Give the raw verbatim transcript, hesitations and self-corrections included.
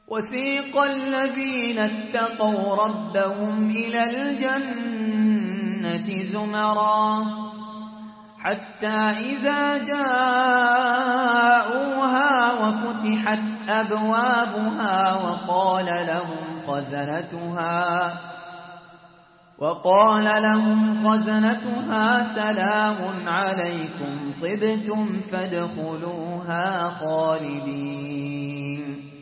وسيق الذين اتقوا ربهم إلى الجنة زمرا حتى إذا جاءوها وفتحت أبوابها وقال لهم خزنتها وقال لهم خزنتها سلام عليكم طبتم فادخلوها خالدين